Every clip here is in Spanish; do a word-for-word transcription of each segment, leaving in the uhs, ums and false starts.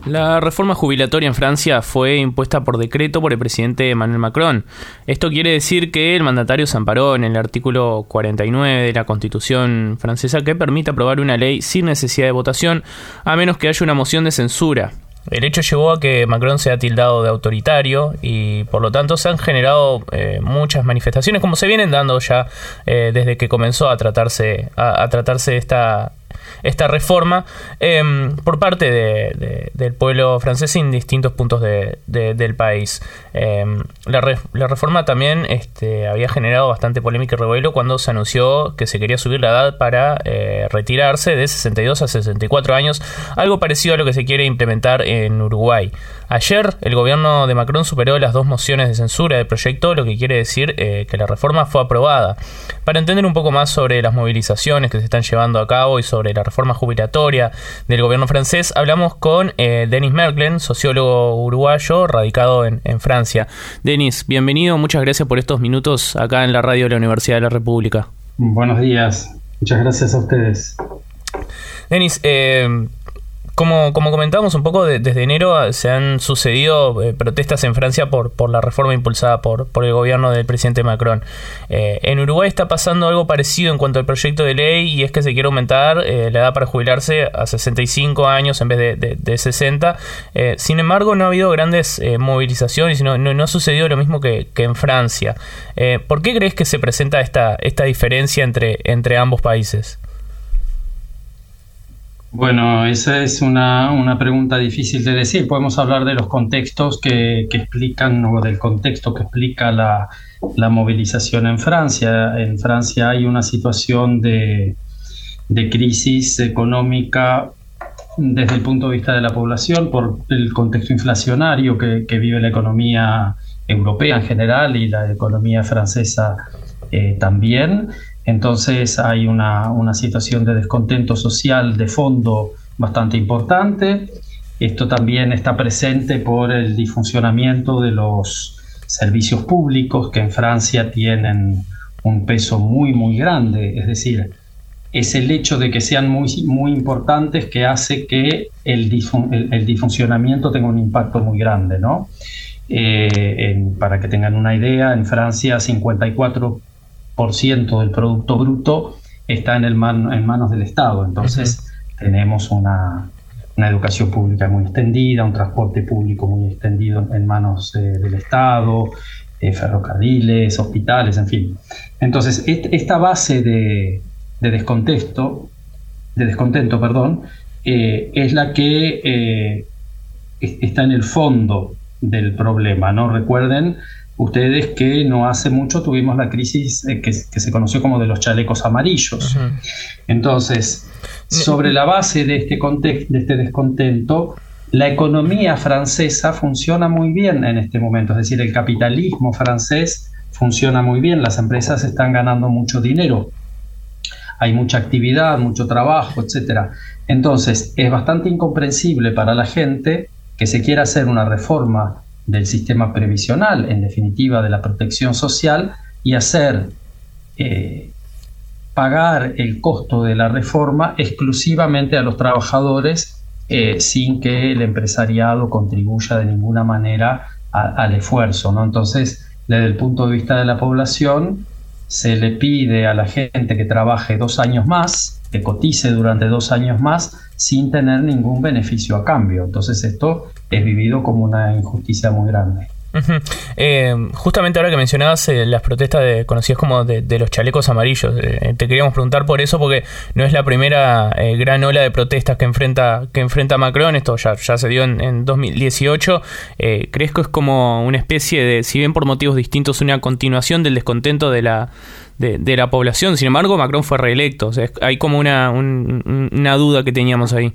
La reforma jubilatoria en Francia fue impuesta por decreto por el presidente Emmanuel Macron. Esto quiere decir que el mandatario se amparó en el artículo cuarenta y nueve de la Constitución francesa que permite aprobar una ley sin necesidad de votación, a menos que haya una moción de censura. El hecho llevó a que Macron sea tildado de autoritario y por lo tanto se han generado eh, muchas manifestaciones, como se vienen dando ya eh, desde que comenzó a tratarse a, a tratarse esta esta reforma eh, por parte de, de, del pueblo francés en distintos puntos de, de, del país. Eh, la, re, la reforma también este, había generado bastante polémica y revuelo cuando se anunció que se quería subir la edad para eh, retirarse de sesenta y dos a sesenta y cuatro años, algo parecido a lo que se quiere implementar en Uruguay. Ayer el gobierno de Macron superó las dos mociones de censura del proyecto, lo que quiere decir eh, que la reforma fue aprobada. Para entender un poco más sobre las movilizaciones que se están llevando a cabo y sobre la reforma jubilatoria del gobierno francés, hablamos con eh, Denis Merklen, sociólogo uruguayo radicado en, en Francia. Denis, bienvenido, muchas gracias por estos minutos acá en la radio de la Universidad de la República. Buenos días, muchas gracias a ustedes. Denis, eh, Como, como comentábamos un poco, de, desde enero se han sucedido eh, protestas en Francia por, por la reforma impulsada por, por el gobierno del presidente Macron. Eh, en Uruguay está pasando algo parecido en cuanto al proyecto de ley, y es que se quiere aumentar eh, la edad para jubilarse a sesenta y cinco años en vez de, de, de sesenta. Eh, sin embargo, no ha habido grandes eh, movilizaciones y no, no, no ha sucedido lo mismo que, que en Francia. Eh, ¿Por qué crees que se presenta esta, esta diferencia entre, entre ambos países? Bueno, esa es una, una pregunta difícil de decir. Podemos hablar de los contextos que, que explican, o del contexto que explica la, la movilización en Francia. En Francia hay una situación de, de crisis económica desde el punto de vista de la población por el contexto inflacionario que, que vive la economía europea en general y la economía francesa eh, también. Entonces hay una, una situación de descontento social de fondo bastante importante. Esto también está presente por el disfuncionamiento de los servicios públicos, que en Francia tienen un peso muy muy grande. Es decir, es el hecho de que sean muy, muy importantes que hace que el, disfun- el, el disfuncionamiento tenga un impacto muy grande, ¿no? Eh, en, para que tengan una idea, en Francia cincuenta y cuatro por ciento del Producto Bruto está en, el man, en manos del Estado. Entonces uh-huh. tenemos una, una educación pública muy extendida, un transporte público muy extendido en manos eh, del Estado, eh, ferrocarriles, hospitales, en fin. Entonces et, esta base de, de descontento, de descontento, perdón, eh, es la que eh, está en el fondo del problema, ¿no? Recuerden ustedes que no hace mucho tuvimos la crisis eh, que, que se conoció como de los chalecos amarillos. Uh-huh. Entonces, sobre la base de este, context, de este descontento, la economía francesa funciona muy bien en este momento. Es decir, el capitalismo francés funciona muy bien, las empresas están ganando mucho dinero, hay mucha actividad, mucho trabajo, etcétera. Entonces, es bastante incomprensible para la gente que se quiera hacer una reforma del sistema previsional, en definitiva de la protección social, y hacer eh, pagar el costo de la reforma exclusivamente a los trabajadores eh, sin que el empresariado contribuya de ninguna manera a, al esfuerzo, ¿no? Entonces, desde el punto de vista de la población, se le pide a la gente que trabaje dos años más, que cotice durante dos años más, sin tener ningún beneficio a cambio. Entonces esto es vivido como una injusticia muy grande. Uh-huh. Eh, justamente ahora que mencionabas eh, las protestas de, conocidas como de, de los chalecos amarillos, eh, te queríamos preguntar por eso, porque no es la primera eh, gran ola de protestas que enfrenta que enfrenta Macron. Esto ya, ya se dio en, en dos mil dieciocho. Eh, ¿Crees que es como una especie de, si bien por motivos distintos, una continuación del descontento de la de, de la población? Sin embargo, Macron fue reelecto. O sea, hay como una, un, una duda que teníamos ahí.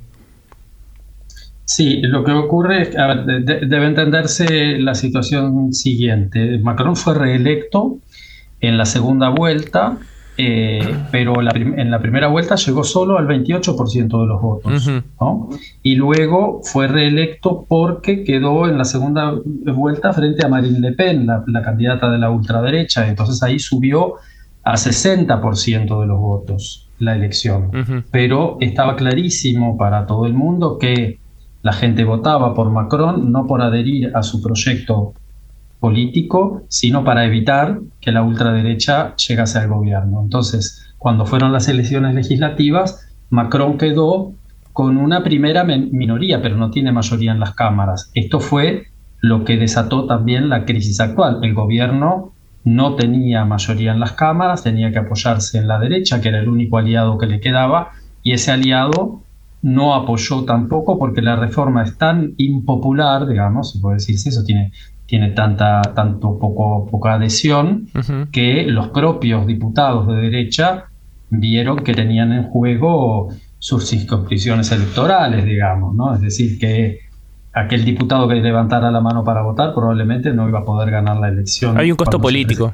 Sí, lo que ocurre es que a ver, de, debe entenderse la situación siguiente. Macron fue reelecto en la segunda vuelta, eh, pero la prim- en la primera vuelta llegó solo al veintiocho por ciento de los votos, uh-huh. ¿no? Y luego fue reelecto porque quedó en la segunda vuelta frente a Marine Le Pen, la, la candidata de la ultraderecha. Entonces ahí subió a sesenta por ciento de los votos la elección. Uh-huh. Pero estaba clarísimo para todo el mundo que La gente votaba por Macron no por adherir a su proyecto político, sino para evitar que la ultraderecha llegase al gobierno. Entonces, cuando fueron las elecciones legislativas, Macron quedó con una primera minoría, pero no tiene mayoría en las cámaras. Esto fue lo que desató también la crisis actual. El gobierno no tenía mayoría en las cámaras, tenía que apoyarse en la derecha, que era el único aliado que le quedaba, y ese aliado no apoyó tampoco porque la reforma es tan impopular, digamos, si puede decirse eso, tiene, tiene tanta, tanto poco, poca adhesión, uh-huh. que los propios diputados de derecha vieron que tenían en juego sus circunscripciones electorales, digamos, ¿no? Es decir, que aquel diputado que levantara la mano para votar probablemente no iba a poder ganar la elección. Hay un costo político.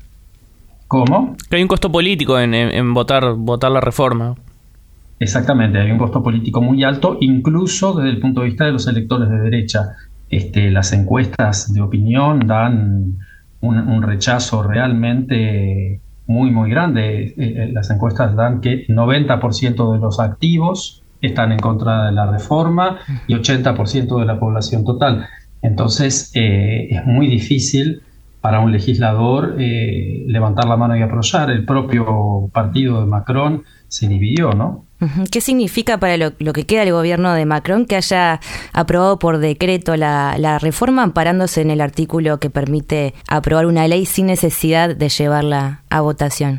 ¿Cómo? Que hay un costo político en, en, en votar, votar la reforma. Exactamente, hay un costo político muy alto, incluso desde el punto de vista de los electores de derecha. Este, las encuestas de opinión dan un, un rechazo realmente muy, muy grande. Eh, las encuestas dan que noventa por ciento de los activos están en contra de la reforma y ochenta por ciento de la población total. Entonces, eh, es muy difícil para un legislador eh, levantar la mano y apoyar. El propio partido de Macron se dividió, ¿no? ¿Qué significa para lo, lo que queda del gobierno de Macron que haya aprobado por decreto la, la reforma, amparándose en el artículo que permite aprobar una ley sin necesidad de llevarla a votación?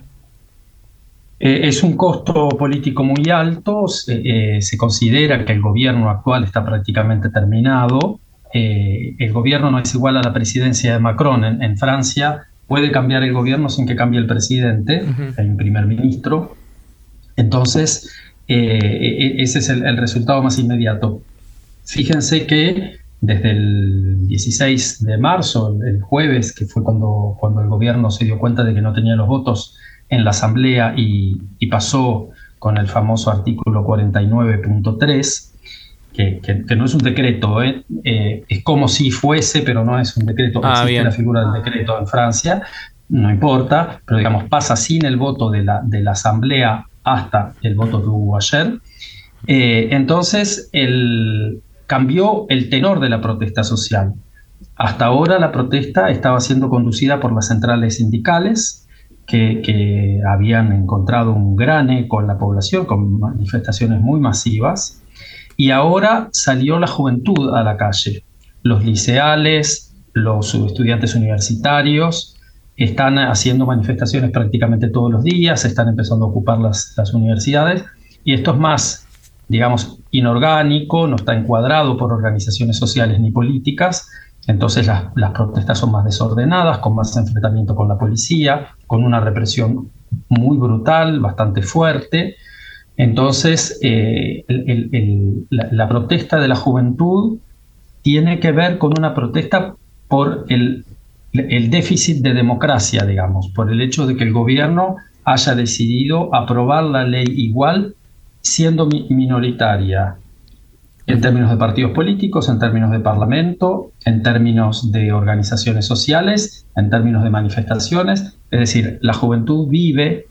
Eh, es un costo político muy alto. Se, eh, se considera que el gobierno actual está prácticamente terminado. Eh, el gobierno no es igual a la presidencia de Macron. En, en Francia puede cambiar el gobierno sin que cambie el presidente, uh-huh. hay un primer ministro. Entonces, eh, ese es el, el resultado más inmediato. Fíjense que desde el dieciséis de marzo, el jueves, que fue cuando, cuando el gobierno se dio cuenta de que no tenía los votos en la asamblea y, y pasó con el famoso artículo cuarenta y nueve punto tres, que, que, que no es un decreto, ¿eh? Eh, es como si fuese, pero no es un decreto. Ah, existe bien. La figura del decreto en Francia, no importa, pero digamos pasa sin el voto de la, de la asamblea hasta el voto que hubo ayer. Eh, entonces el, cambió el tenor de la protesta social. Hasta ahora la protesta estaba siendo conducida por las centrales sindicales que, que habían encontrado un gran eco en la población con manifestaciones muy masivas, y ahora salió la juventud a la calle. Los liceales, los estudiantes universitarios están haciendo manifestaciones prácticamente todos los días, están empezando a ocupar las, las universidades, y esto es más, digamos, inorgánico, no está encuadrado por organizaciones sociales ni políticas. Entonces las, las protestas son más desordenadas, con más enfrentamiento con la policía, con una represión muy brutal, bastante fuerte. Entonces eh, el, el, el, la, la protesta de la juventud tiene que ver con una protesta por el, el déficit de democracia, digamos, por el hecho de que el gobierno haya decidido aprobar la ley igual siendo mi, minoritaria. En términos de partidos políticos, en términos de parlamento, en términos de organizaciones sociales, en términos de manifestaciones. Es decir, la juventud vive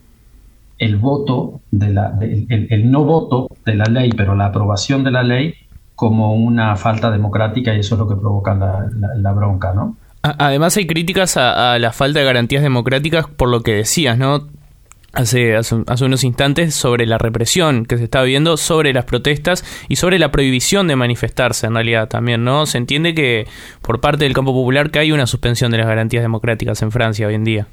el voto, de la, de, el, el no voto de la ley, pero la aprobación de la ley como una falta democrática, y eso es lo que provoca la, la, la bronca, ¿no? Además hay críticas a, a la falta de garantías democráticas por lo que decías, ¿no? Hace, hace, hace unos instantes, sobre la represión que se está viendo, sobre las protestas y sobre la prohibición de manifestarse, en realidad también, ¿no? Se entiende que por parte del campo popular que hay una suspensión de las garantías democráticas en Francia hoy en día.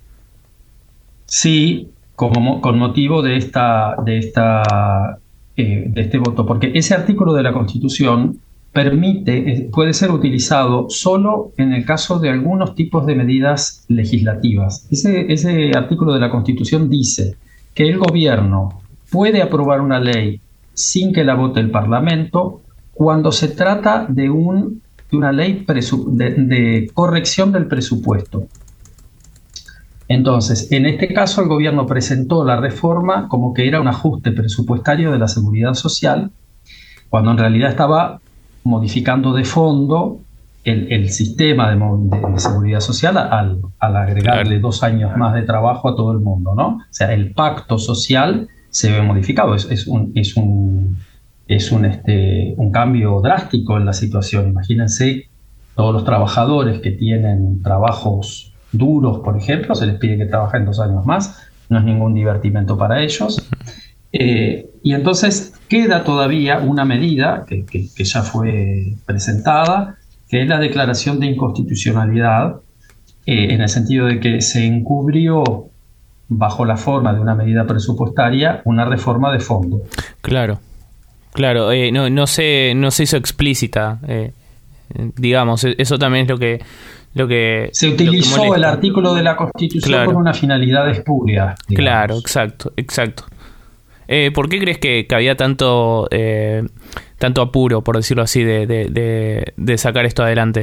Sí, como, con motivo de esta, de esta, eh, de este voto, porque ese artículo de la Constitución permite, puede ser utilizado solo en el caso de algunos tipos de medidas legislativas. Ese, ese artículo de la Constitución dice que el gobierno puede aprobar una ley sin que la vote el Parlamento cuando se trata de, un, de una ley presu, de, de corrección del presupuesto. Entonces, en este caso el gobierno presentó la reforma como que era un ajuste presupuestario de la seguridad social, cuando en realidad estaba modificando de fondo el, el sistema de, de, de seguridad social al, al agregarle dos años más de trabajo a todo el mundo, ¿no? O sea, el pacto social se ve modificado, es, es, un, es, un, es un, este, un cambio drástico en la situación. Imagínense todos los trabajadores que tienen trabajos duros, por ejemplo, se les pide que trabajen dos años más, no es ningún divertimento para ellos. Eh, y entonces queda todavía una medida que, que, que ya fue presentada, que es la declaración de inconstitucionalidad, eh, en el sentido de que se encubrió bajo la forma de una medida presupuestaria una reforma de fondo. Claro, claro, eh, no, no, se, no se hizo explícita, eh, digamos, eso también es lo que... Lo que, se utilizó lo que el artículo de la Constitución, claro, con una finalidad espuria. Digamos. Claro, exacto, exacto. Eh, ¿Por qué crees que, que había tanto eh, tanto apuro, por decirlo así, de, de, de, de sacar esto adelante?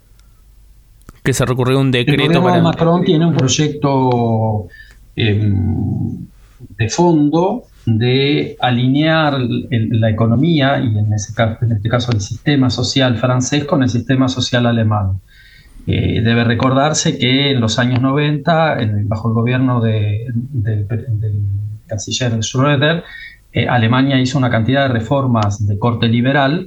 Que se recurrió a un decreto. El gobierno para... de Macron tiene un proyecto eh, de fondo de alinear el, la economía, y en, ese caso, en este caso el sistema social francés, con el sistema social alemán. Eh, debe recordarse que en los años noventa, en, bajo el gobierno de, de, de, del canciller Schröder, eh, Alemania hizo una cantidad de reformas de corte liberal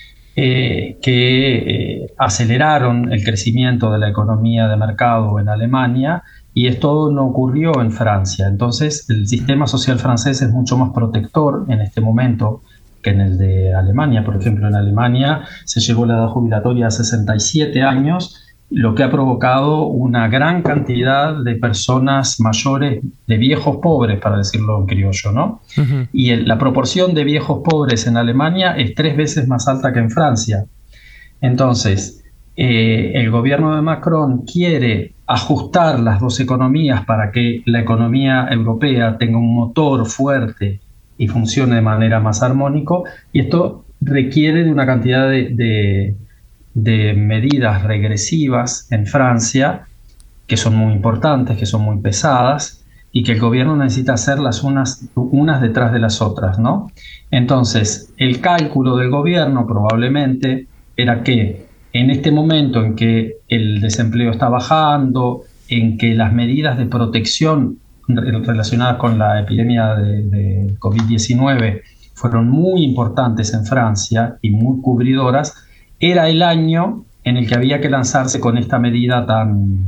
eh, que eh, aceleraron el crecimiento de la economía de mercado en Alemania, y esto no ocurrió en Francia. Entonces el sistema social francés es mucho más protector en este momento que en el de Alemania. Por ejemplo, en Alemania se llegó la edad jubilatoria a sesenta y siete años, lo que ha provocado una gran cantidad de personas mayores, de viejos pobres, para decirlo en criollo, ¿no? Uh-huh. Y el, la proporción de viejos pobres en Alemania es tres veces más alta que en Francia. Entonces, eh, el gobierno de Macron quiere ajustar las dos economías para que la economía europea tenga un motor fuerte y funcione de manera más armónica, y esto requiere de una cantidad de... de de medidas regresivas en Francia, que son muy importantes, que son muy pesadas, y que el gobierno necesita hacerlas unas, unas detrás de las otras, ¿no? Entonces, el cálculo del gobierno probablemente era que en este momento en que el desempleo está bajando, en que las medidas de protección relacionadas con la epidemia de, de covid diecinueve fueron muy importantes en Francia y muy cubridoras, era el año en el que había que lanzarse con esta medida tan,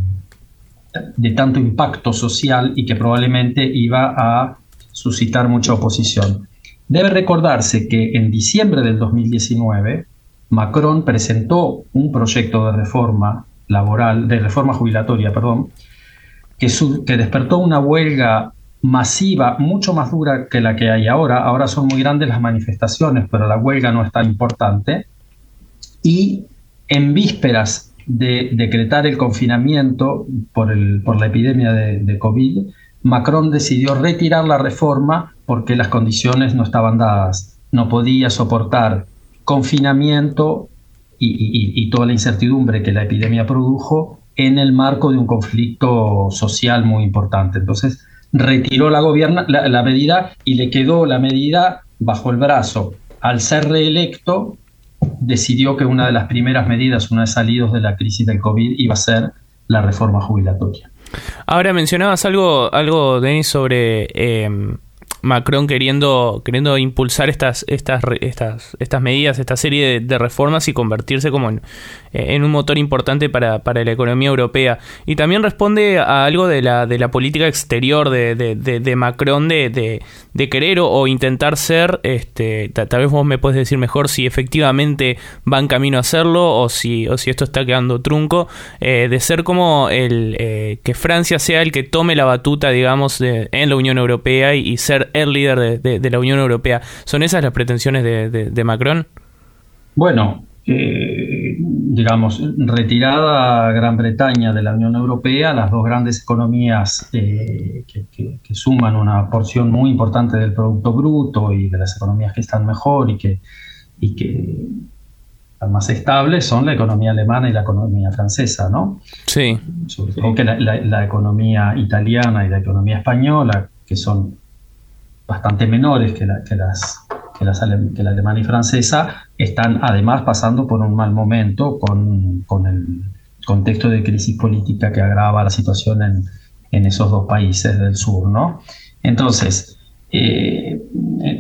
de tanto impacto social, y que probablemente iba a suscitar mucha oposición. Debe recordarse que en diciembre del dos mil diecinueve Macron presentó un proyecto de reforma laboral, de reforma jubilatoria, perdón, que, su, que despertó una huelga masiva, mucho más dura que la que hay ahora. Ahora son muy grandes las manifestaciones, pero la huelga no es tan importante. Y en vísperas de decretar el confinamiento por, el, por la epidemia de, de COVID, Macron decidió retirar la reforma porque las condiciones no estaban dadas. No podía soportar confinamiento y, y, y toda la incertidumbre que la epidemia produjo en el marco de un conflicto social muy importante. Entonces retiró la, gobierna, la, la medida, y le quedó la medida bajo el brazo. Al ser reelecto, decidió que una de las primeras medidas, una vez salidos de la crisis del COVID, iba a ser la reforma jubilatoria. Ahora mencionabas algo, algo Denis, sobre eh, Macron queriendo queriendo impulsar estas estas estas estas medidas, esta serie de, de reformas, y convertirse como en, en un motor importante para, para la economía europea. Y también responde a algo de la de la política exterior de, de, de, de Macron de, de, de querer o, o intentar ser, este, tal vez vos me puedes decir mejor si efectivamente va en camino a hacerlo o si o si esto está quedando trunco, eh, de ser como el eh, que Francia sea el que tome la batuta, digamos, de, en la Unión Europea, y, y ser el líder de, de, de la Unión Europea. ¿Son esas las pretensiones de, de, de Macron? Bueno, eh, digamos, retirada Gran Bretaña de la Unión Europea, las dos grandes economías eh, que, que, que suman una porción muy importante del Producto Bruto, y de las economías que están mejor y que, y que están más estables, son la economía alemana y la economía francesa, ¿no? Sí. Sobre todo que la, la, la economía italiana y la economía española, que son bastante menores que, la, que, las, que, las, que la alemana y francesa, están además pasando por un mal momento con, con el contexto de crisis política que agrava la situación en, en esos dos países del sur, ¿no? Entonces, eh,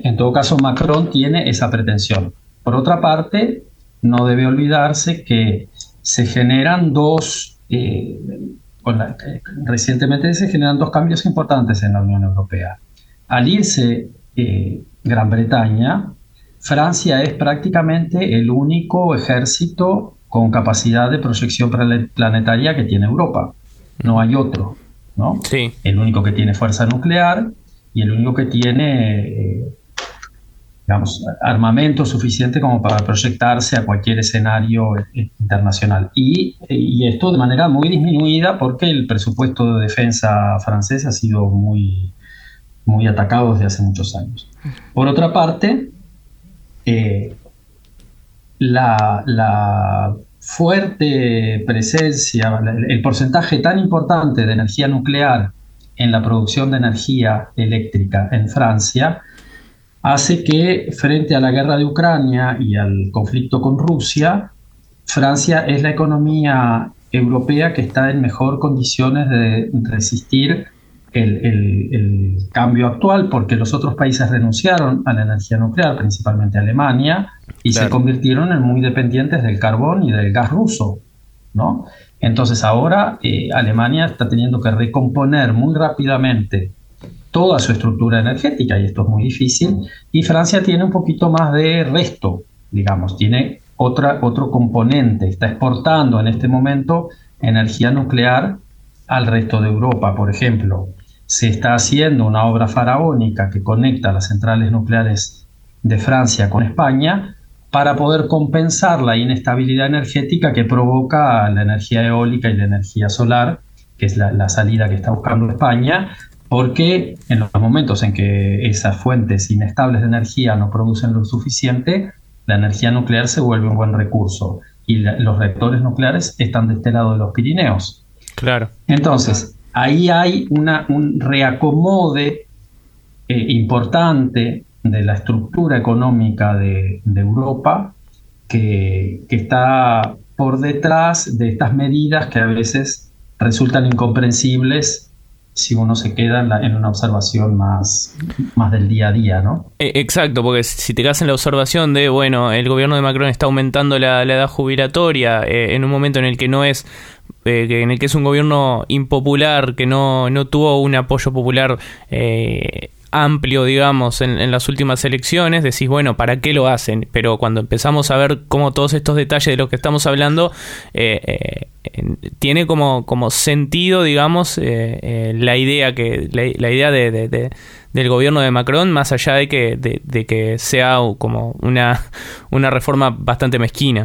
en todo caso, Macron tiene esa pretensión. Por otra parte, no debe olvidarse que se generan dos, eh, con la, eh, recientemente se generan dos cambios importantes en la Unión Europea. Al irse eh, Gran Bretaña, Francia es prácticamente el único ejército con capacidad de proyección planetaria que tiene Europa. No hay otro, ¿no? Sí. El único que tiene fuerza nuclear y el único que tiene... Eh, digamos, armamento suficiente como para proyectarse a cualquier escenario internacional. Y, y esto de manera muy disminuida porque el presupuesto de defensa francés ha sido muy, muy atacado desde hace muchos años. Por otra parte, eh, la, la fuerte presencia, el porcentaje tan importante de energía nuclear en la producción de energía eléctrica en Francia hace que, frente a la guerra de Ucrania y al conflicto con Rusia, Francia es la economía europea que está en mejor condiciones de resistir el, el, el cambio actual, porque los otros países renunciaron a la energía nuclear, principalmente Alemania, y claro, se convirtieron en muy dependientes del carbón y del gas ruso, ¿no? Entonces ahora eh, Alemania está teniendo que recomponer muy rápidamente toda su estructura energética, y esto es muy difícil, y Francia tiene un poquito más de resto, digamos, tiene otra, otro componente, está exportando en este momento energía nuclear al resto de Europa. Por ejemplo, se está haciendo una obra faraónica que conecta las centrales nucleares de Francia con España para poder compensar la inestabilidad energética que provoca la energía eólica y la energía solar, que es la, la salida que está buscando España, porque en los momentos en que esas fuentes inestables de energía no producen lo suficiente, la energía nuclear se vuelve un buen recurso, y la, los reactores nucleares están de este lado de los Pirineos. Claro. Entonces, ahí hay una, un reacomode eh, importante de la estructura económica de, de Europa que, que está por detrás de estas medidas que a veces resultan incomprensibles si uno se queda en, la, en una observación más, más del día a día, ¿no? Exacto, porque si te quedas en la observación de, bueno, el gobierno de Macron está aumentando la, la edad jubilatoria eh, en un momento en el que no es, eh, que en el que es un gobierno impopular, que no, no tuvo un apoyo popular eh, amplio, digamos, en, en las últimas elecciones, decís, bueno, ¿para qué lo hacen? Pero cuando empezamos a ver cómo todos estos detalles de los que estamos hablando, eh, eh, tiene como, como sentido, digamos, eh, eh, la idea que la, la idea de, de, de, del gobierno de Macron, más allá de que, de, de que sea como una, una reforma bastante mezquina.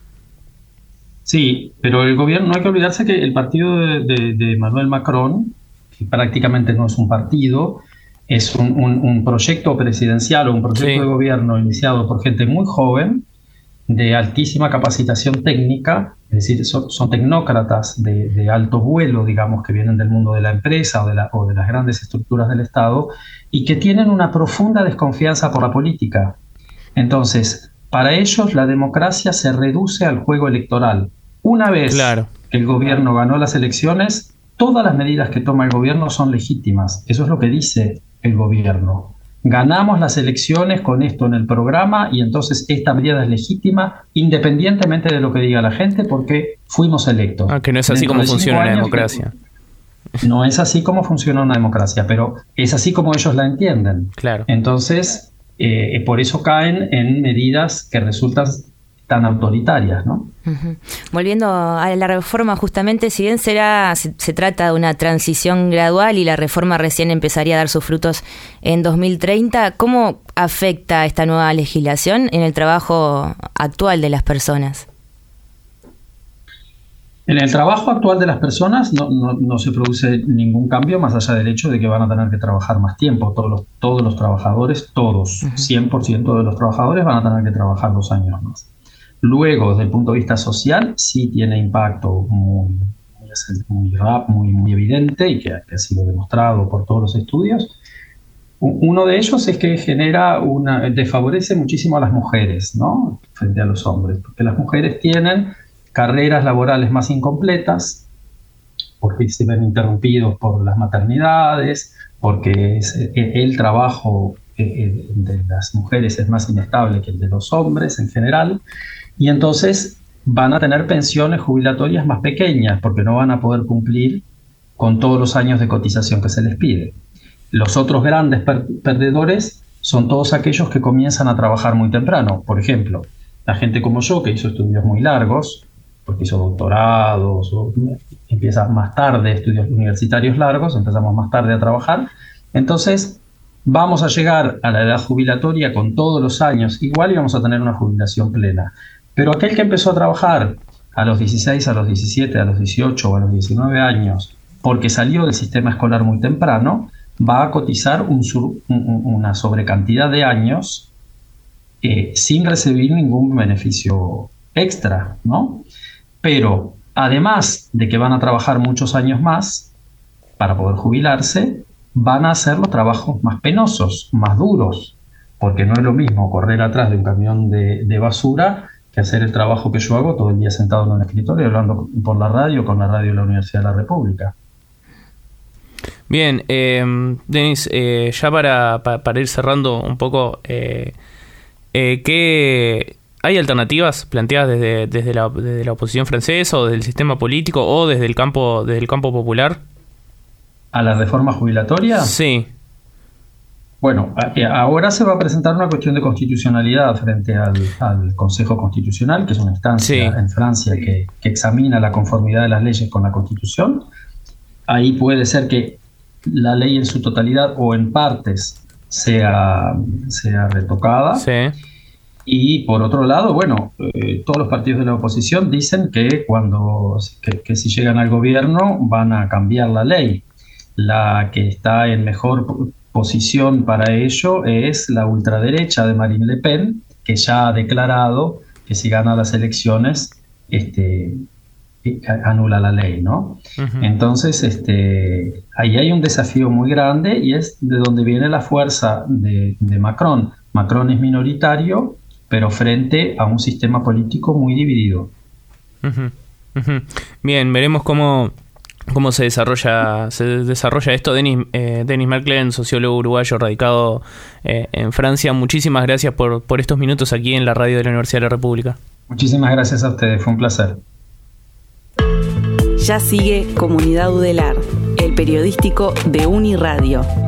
Sí, pero el gobierno, no hay que olvidarse que el partido de, de, de Emmanuel Macron, que prácticamente no es un partido, es un, un, un proyecto presidencial o un proyecto sí. de gobierno iniciado por gente muy joven, de altísima capacitación técnica, es decir, son, son tecnócratas de, de alto vuelo, digamos, que vienen del mundo de la empresa o de, la, o de las grandes estructuras del Estado, y que tienen una profunda desconfianza por la política. Entonces, para ellos la democracia se reduce al juego electoral. Una vez claro. que el gobierno ganó las elecciones, todas las medidas que toma el gobierno son legítimas. Eso es lo que dice el gobierno. Ganamos las elecciones con esto en el programa y entonces esta medida es legítima independientemente de lo que diga la gente porque fuimos electos. Ah, que no es así como funciona una democracia. No es así como funciona una democracia, pero es así como ellos la entienden. Claro. Entonces, eh, por eso caen en medidas que resultan tan autoritarias, ¿no? Uh-huh. Volviendo a la reforma, justamente, si bien será se, se trata de una transición gradual y la reforma recién empezaría a dar sus frutos en dos mil treinta, ¿cómo afecta esta nueva legislación en el trabajo actual de las personas? En el trabajo actual de las personas no, no, no se produce ningún cambio más allá del hecho de que van a tener que trabajar más tiempo. Todos los, todos los trabajadores, todos, uh-huh. cien por ciento de los trabajadores van a tener que trabajar dos años más. Luego, desde el punto de vista social, sí tiene impacto muy, muy, rap, muy, muy evidente y que, que ha sido demostrado por todos los estudios. Uno de ellos es que genera una, desfavorece muchísimo a las mujeres, ¿no? Frente a los hombres, porque las mujeres tienen carreras laborales más incompletas, porque se ven interrumpidos por las maternidades, porque es, el trabajo eh, de las mujeres es más inestable que el de los hombres en general, y entonces van a tener pensiones jubilatorias más pequeñas porque no van a poder cumplir con todos los años de cotización que se les pide. Los otros grandes per- perdedores son todos aquellos que comienzan a trabajar muy temprano. Por ejemplo, la gente como yo, que hizo estudios muy largos, porque hizo doctorados, o empieza más tarde, estudios universitarios largos, empezamos más tarde a trabajar. Entonces, vamos a llegar a la edad jubilatoria con todos los años igual y vamos a tener una jubilación plena. Pero aquel que empezó a trabajar a los dieciséis, a los diecisiete, a los dieciocho o a los diecinueve años, porque salió del sistema escolar muy temprano, va a cotizar un sur, un, una sobrecantidad de años eh, sin recibir ningún beneficio extra, ¿no? Pero además de que van a trabajar muchos años más para poder jubilarse, van a hacer los trabajos más penosos, más duros, porque no es lo mismo correr atrás de un camión de, de basura que hacer el trabajo que yo hago todo el día sentado en un escritorio hablando por la radio, con la radio de la Universidad de la República. Bien, eh, Denis, eh, ya para, para, para ir cerrando un poco, eh, eh, ¿qué hay alternativas planteadas desde, desde, la, desde la oposición francesa o desde el sistema político o desde el campo, desde el campo popular? ¿A la reforma jubilatoria? Sí. Bueno, ahora se va a presentar una cuestión de constitucionalidad frente al, al Consejo Constitucional, que es una instancia sí. en Francia que, que examina la conformidad de las leyes con la Constitución. Ahí puede ser que la ley en su totalidad o en partes sea, sea retocada. Sí. Y por otro lado, bueno, eh, todos los partidos de la oposición dicen que cuando que, que si llegan al gobierno van a cambiar la ley. La que está en mejor posición para ello es la ultraderecha de Marine Le Pen, que ya ha declarado que si gana las elecciones este, anula la ley, ¿no? Uh-huh. Entonces, este, ahí hay un desafío muy grande y es de donde viene la fuerza de, de Macron. Macron es minoritario, pero frente a un sistema político muy dividido. Uh-huh. Uh-huh. Bien, veremos cómo... ¿Cómo se desarrolla se desarrolla esto? Denis, eh, Denis Merklen, sociólogo uruguayo radicado eh, en Francia. Muchísimas gracias por, por estos minutos aquí en la radio de la Universidad de la República. Muchísimas gracias a ustedes, fue un placer. Ya sigue Comunidad Udelar, el periodístico de Uniradio.